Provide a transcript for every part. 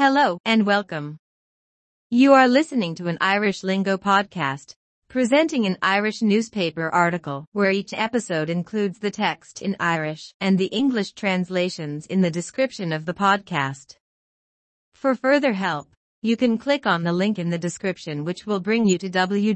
Hello and welcome. You are listening to an Irish Lingo podcast, presenting an Irish newspaper article where each episode includes the text in Irish and the English translations in the description of the podcast. For further help, you can click on the link in the description which will bring you to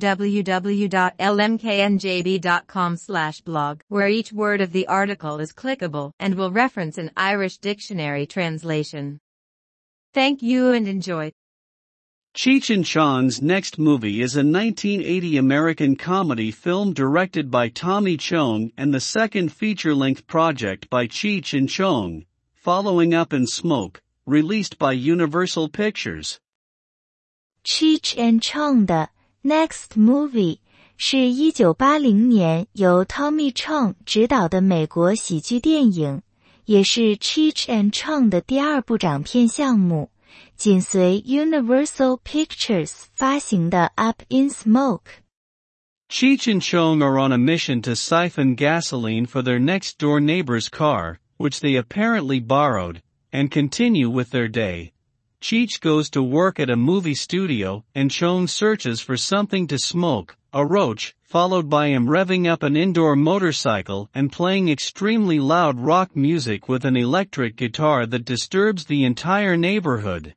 www.lmknjb.com/blog, where each word of the article is clickable and will reference an Irish dictionary translation. Thank you and enjoy. Cheech and Chong's next movie is a 1980 American comedy film directed by Tommy Chong and the second feature-length project by Cheech and Chong, Following Up in Smoke, released by Universal Pictures. Cheech and Chong 的 Next Movie 是1980年由 Tommy Chong 执导的美国喜剧电影，也是 Cheech and Chong 的第二部长片项目，紧随 Universal Pictures 发行的 Up in Smoke. Cheech and Chong are on a mission to siphon gasoline for their next-door neighbor's car, which they apparently borrowed, and continue with their day. Cheech goes to work at a movie studio and Chong searches for something to smoke, a roach, followed by him revving up an indoor motorcycle and playing extremely loud rock music with an electric guitar that disturbs the entire neighborhood.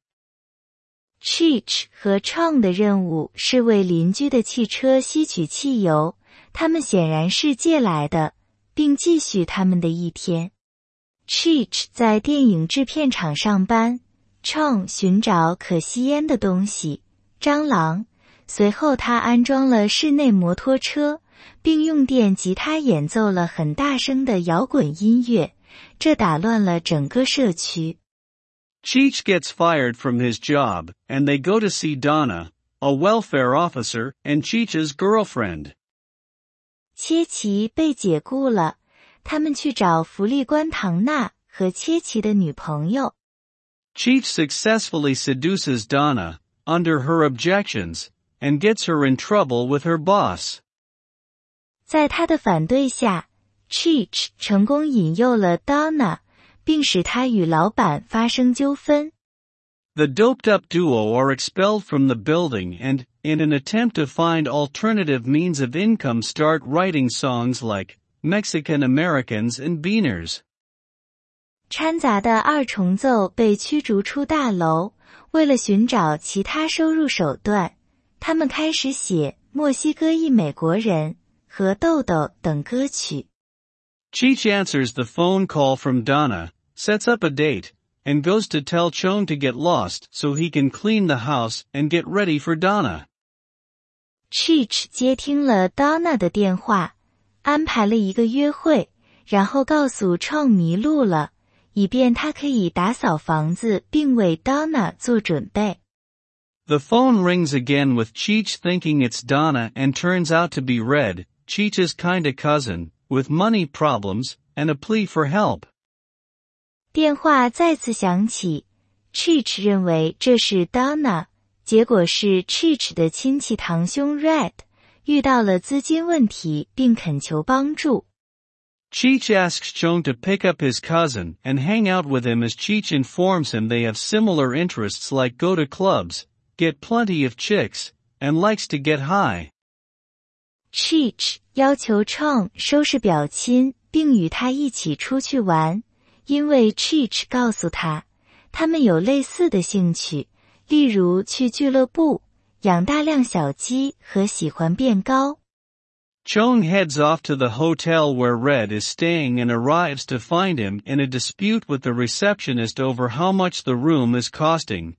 Cheech 和 Chong 的任务是为邻居的汽车吸取汽油，他们显然是借来的，并继续他们的一天。Cheech 在电影制片厂上班， Chong 寻找可吸烟的东西，蟑螂，随后他安装了室内摩托车，并用电吉他演奏了很大声的摇滚音乐，这打乱了整个社区。 Cheech gets fired from his job, and they go to see Donna, a welfare officer, and Cheech's girlfriend. 切奇被解雇了，他们去找福利官唐娜和切奇的女朋友。 Cheech successfully seduces Donna, under her objections, and gets her in trouble with her boss. 在他的反对下 Cheech 成功引诱了 Donna， 并使她与老板发生纠纷。 The doped-up duo are expelled from the building and, in an attempt to find alternative means of income, start writing songs like Mexican Americans and Beaners. 掺杂的二重奏被驱逐出大楼，为了寻找其他收入手段，他们开始写墨西哥裔美国人和豆豆等歌曲。 Cheech answers the phone call from Donna, sets up a date, and goes to tell Chong to get lost so he can clean the house and get ready for Donna. Cheech 接听了 Donna 的电话，安排了一个约会，然后告诉 Chong 迷路了，以便他可以打扫房子并为 Donna 做准备。 The phone rings again with Cheech thinking it's Donna and turns out to be Red, Cheech's kinda cousin, with money problems, and a plea for help. 电话再次响起 Cheech 认为这是 Donna， 结果是 Cheech 的亲戚堂兄 Red 遇到了资金问题并恳求帮助。 Cheech asks Chong to pick up his cousin and hang out with him as Cheech informs him they have similar interests like go to clubs, get plenty of chicks, and likes to get high. Cheech 要求 Chong 收拾表亲并与他一起出去玩，因为 Cheech 告诉他，他们有类似的兴趣，例如去俱乐部、养大量小鸡和喜欢变高。 Chong heads off to the hotel where Red is staying and arrives to find him in a dispute with the receptionist over how much the room is costing,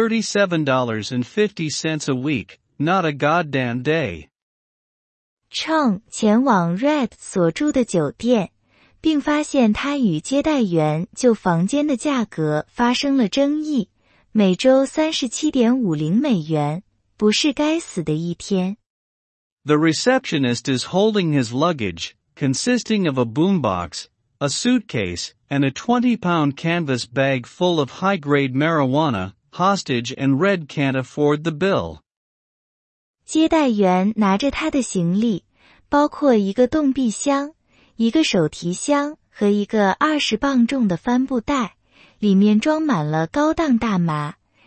$37.50 a week, not a goddamn day. Chong 前往 Red 所住的酒店，并发现他与接待员就房间的价格发生了争议，每周37.50美元，不是该死的一天。 The receptionist is holding his luggage, consisting of a boombox, a suitcase, and a 20-pound canvas bag full of high-grade marijuana, hostage, and Red can't afford the bill. 接待员拿着他的行李，包括一个冻壁箱、一个手提箱和一个20磅重的帆布袋，里面装满了高档大麻。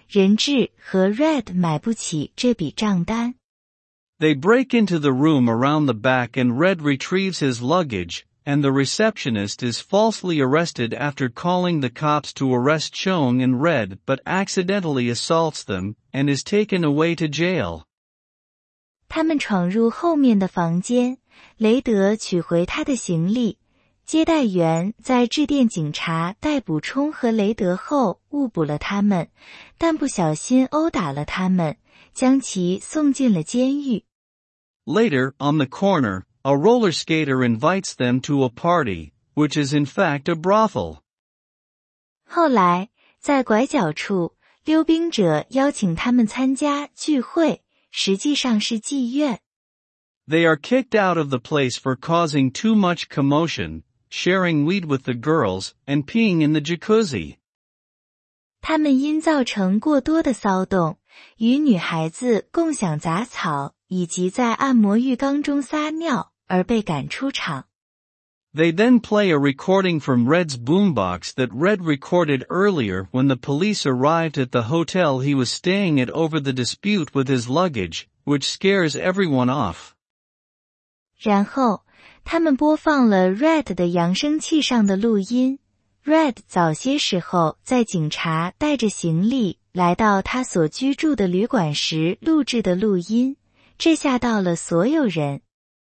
人质和 Red 买不起这笔账单。 They break into the room around the back and Red retrieves his luggage, and the receptionist is falsely arrested after calling the cops to arrest Chong and Red but accidentally assaults them, and is taken away to jail. 他们闯入后面的房间，雷德取回他的行李。接待员在致电警察逮捕冲和雷德后误捕了他们，但不小心殴打了他们，将其送进了监狱。 Later, on the corner, a roller skater invites them to a party, which is in fact a brothel. 后来，在拐角处，溜冰者邀请他们参加聚会，实际上是妓院。 They are kicked out of the place for causing too much commotion, sharing weed with the girls, and peeing in the jacuzzi. 他们因造成过多的骚动，与女孩子共享杂草，以及在按摩浴缸中撒尿，而被赶出场。 They then play a recording from Red's boombox that Red recorded earlier when the police arrived at the hotel he was staying at over the dispute with his luggage, which scares everyone off. 然后，他们播放了 Red 的扬声器上的录音。Red 早些时候在警察带着行李来到他所居住的旅馆时录制的录音，这吓到了所有人。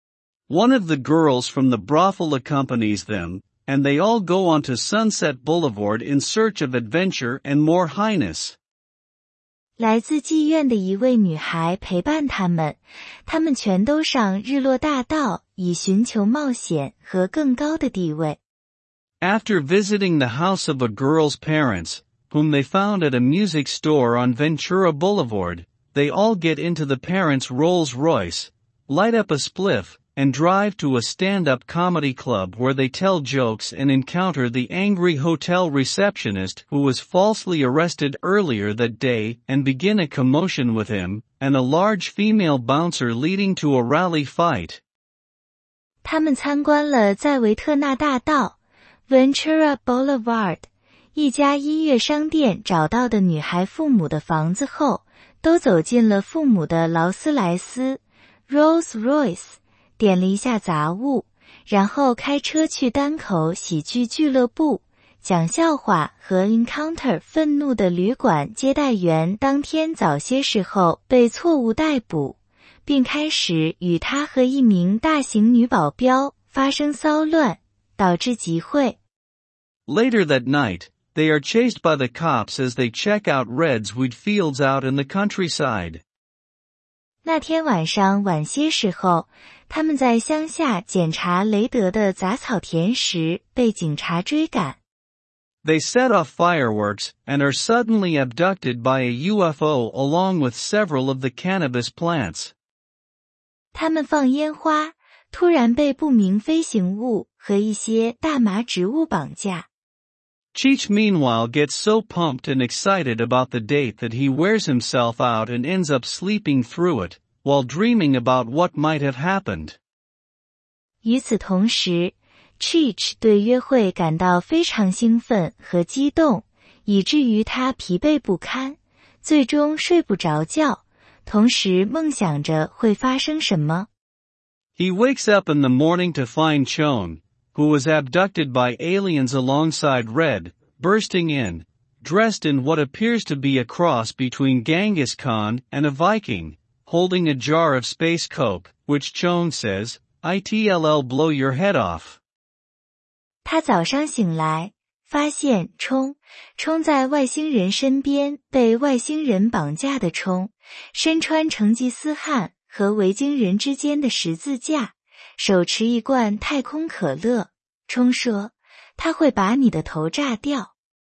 One of the girls from the brothel accompanies them, and they all go onto Sunset Boulevard in search of adventure and more highness. 来自妓院的一位女孩陪伴他们，他们全都上日落大道，以寻求冒险和更高的地位。 After visiting the house of a girl's parents, whom they found at a music store on Ventura Boulevard, they all get into the parents' Rolls-Royce, light up a spliff, and drive to a stand-up comedy club where they tell jokes and encounter the angry hotel receptionist who was falsely arrested earlier that day and begin a commotion with him, and a large female bouncer leading to a rally fight. 他们参观了在维特纳大道 Ventura Boulevard 一家音乐商店找到的女孩父母的房子后，都走进了父母的劳斯莱斯 Rolls-Royce， 点了一下杂物，然后开车去单口喜剧俱乐部，讲笑话和 encounter 愤怒的旅馆接待员当天早些时候被错误逮捕，并开始与他和一名大型女保镖发生骚乱，导致集会。 Later that night, they are chased by the cops as they check out Red's wheat fields out in the countryside. 那天晚上晚些时候，他们在乡下检查雷德的杂草田时被警察追赶。 They set off fireworks, and are suddenly abducted by a UFO along with several of the cannabis plants. 他们放烟花，突然被不明飞行物和一些大麻植物绑架。 Cheech meanwhile gets so pumped and excited about the date that he wears himself out and ends up sleeping through it, while dreaming about what might have happened. 与此同时 Cheech 对约会感到非常兴奋和激动，以至于他疲惫不堪，最终睡不着觉，同时梦想着会发生什么。 He wakes up in the morning to find Chong, who was abducted by aliens alongside Red, bursting in, dressed in what appears to be a cross between Genghis Khan and a Viking, holding a jar of space coke, which Chong says, "It'll blow your head off." 他早上醒来，发现冲在外星人身边，被外星人绑架的冲，身穿成吉思汗和维京人之间的十字架，手持一罐太空可乐。冲说，他会把你的头炸掉。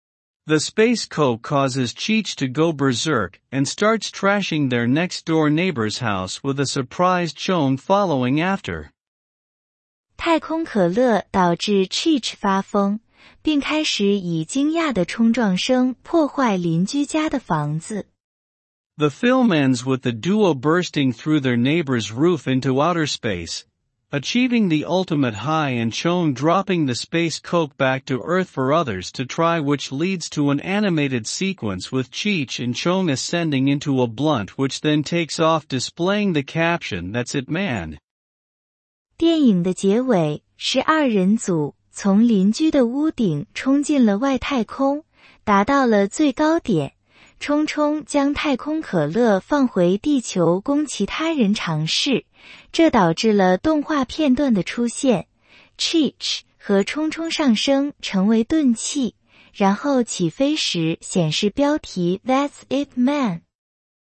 The space coke causes Cheech to go berserk and starts trashing their next-door neighbor's house with a surprised Chong following after. 太空可乐导致 Cheech 发疯，并开始以惊讶的冲撞声破坏邻居家的房子。 The film ends with the duo bursting through their neighbor's roof into outer space, achieving the ultimate high and Chong dropping the space coke back to Earth for others to try, which leads to an animated sequence with Cheech and Chong ascending into a blunt which then takes off, displaying the caption, "That's it, man." 电影的结尾是二人组从邻居的屋顶冲进了外太空，达到了最高点。冲冲将太空可乐放回地球供其他人尝试，这导致了动画片段的出现。Cheech 和冲冲上升成为钝器，然后起飞时显示标题 That's it man。